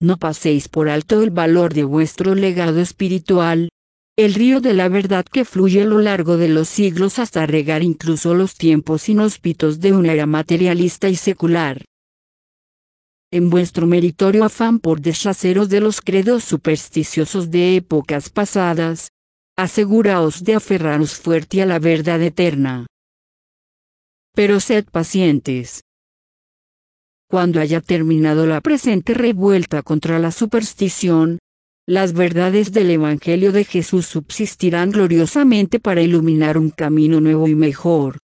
No paséis por alto el valor de vuestro legado espiritual, el río de la verdad que fluye a lo largo de los siglos hasta regar incluso los tiempos inhóspitos de una era materialista y secular. En vuestro meritorio afán por deshaceros de los credos supersticiosos de épocas pasadas, aseguraos de aferraros fuerte a la verdad eterna. Pero sed pacientes. Cuando haya terminado la presente revuelta contra la superstición, las verdades del Evangelio de Jesús subsistirán gloriosamente para iluminar un camino nuevo y mejor.